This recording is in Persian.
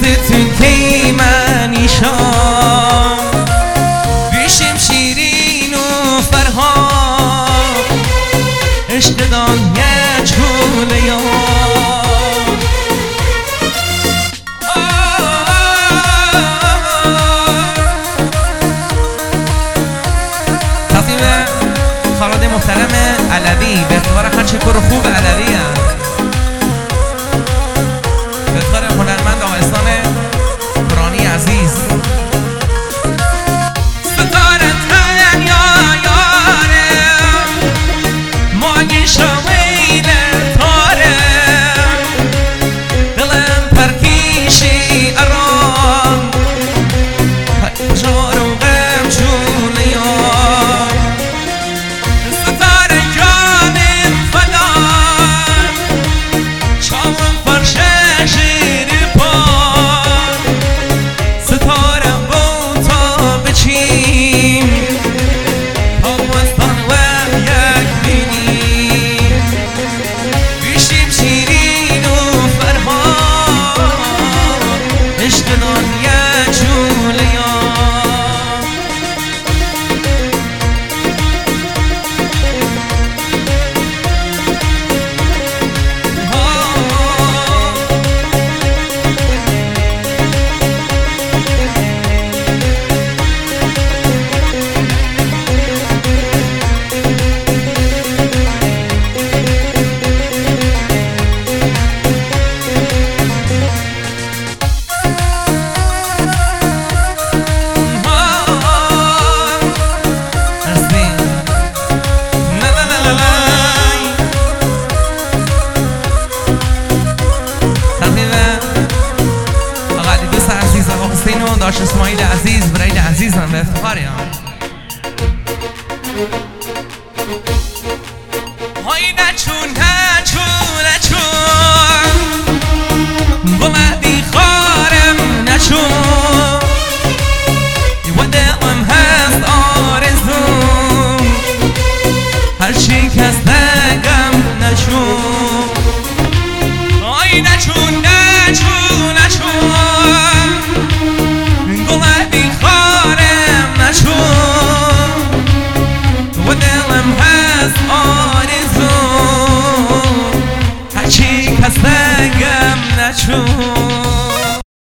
دستتون کی منی شام بیشیم شیرین و فرهاد عشق دانیه چوله یا تصمیم خانواده محترم علوی به افتخار هرچه کار خوب علوی هم به افتخار هنرمند آقا احسان فرانی عزیز ستاره یا یارم ماگی شویل تاره دلم پرکیشی ارام جار و غم جون یار ستاره جانم فدان چاوم فرشه شیر پار ستاره بوتا بچیم پاوستان و یک بینیم بیشیم شیرین و فرهاد عشق دانیه جوله یا داشت اسماعیل عزیز برای عزیزم به افتخاری هم های نچون